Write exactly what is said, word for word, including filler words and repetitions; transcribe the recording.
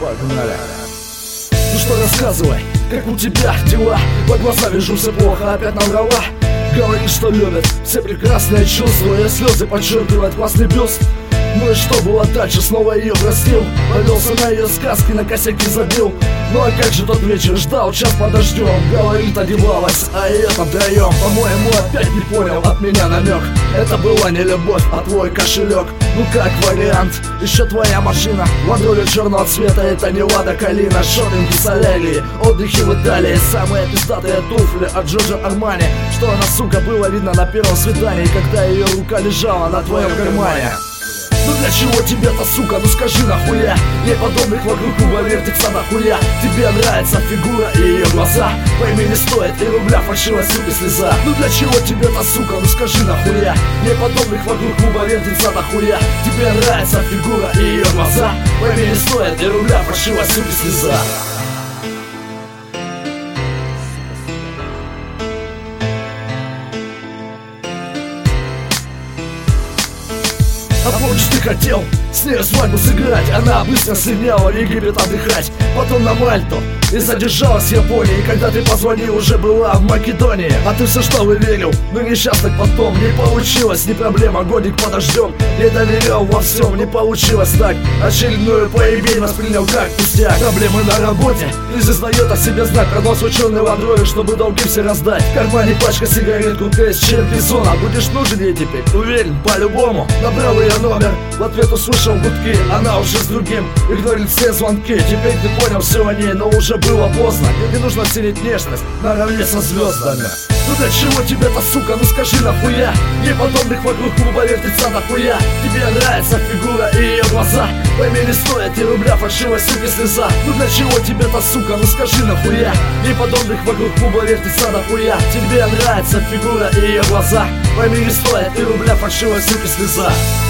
Погнали. Ну что, рассказывай, как у тебя дела? По глазам вижу, все плохо, опять наврала. Говорит, что любит, все прекрасные чувства, и слезы подчеркивают классный бюст. Ну и что было дальше, снова ее простил. Повелся на ее сказки, на косяки забил. Ну а как же тот вечер, ждал, час подождем. Говорит, одевалась, а ее там даем. По-моему, опять не понял от меня намек. Это была не любовь, а твой кошелек. Ну как вариант, еще твоя машина водолю черного цвета, это не Лада Калина. Шопинги, солярии, отдыхи в Италии, самые пиздатые туфли от Джорджо Армани. Что она, сука, было видно на первом свидании, когда ее рука лежала на твоем кармане. Ну для чего тебе-то, сука, ну скажи нахуя? Ей подобных вокруг круга вертится нахуя? Тебе нравится фигура и ее глаза? Пойми, не стоит и рубля фальшивая, сука, слеза. Ну для чего тебе-то, сука, ну скажи нахуя? Ей подобных вокруг круга вертится нахуя? Тебе нравится фигура и ее глаза? Пойми, не стоит и рубля фальшивая, сука, слеза. А помнишь, ты хотел с ней свадьбу сыграть? Она быстро слиняла в Египет отдыхать, потом на Мальту и задержалась в Японии. Когда ты позвонил, уже была в Македонии. А ты все что верил, но несчастных потом не получилось, не проблема, годик подождем. Не доверял во всем, не получилось так. Очередную поебень воспринял как пустяк. Проблемы на работе, кризис дает о себе знак. Пронос ученый в андроиде, чтобы долги все раздать. В кармане пачка сигарет, куртка из Черкизона. Будешь нужен ей теперь, уверен, по-любому. Набрал ее номер, в ответ услышал гудки. Она уже с другим, игнорит все звонки. Теперь ты понял все о ней, но уже было поздно. Не нужно ценить нежность наравне со звездами. Ну для чего тебе-то, сука, ну скажи нахуя? Ей подобных вокруг клуба вертится нахуя? Тебе нравится фигура и ее глаза? Пойми, не стоит и рубля фальшивая, сука, слеза. Ну для чего тебе-то, сука, ну скажи нахуя? Ей подобных вокруг клуба вертится нахуя? Тебе нравится фигура и ее глаза? Пойми, не стоит и рубля фальшивая, сука, слеза.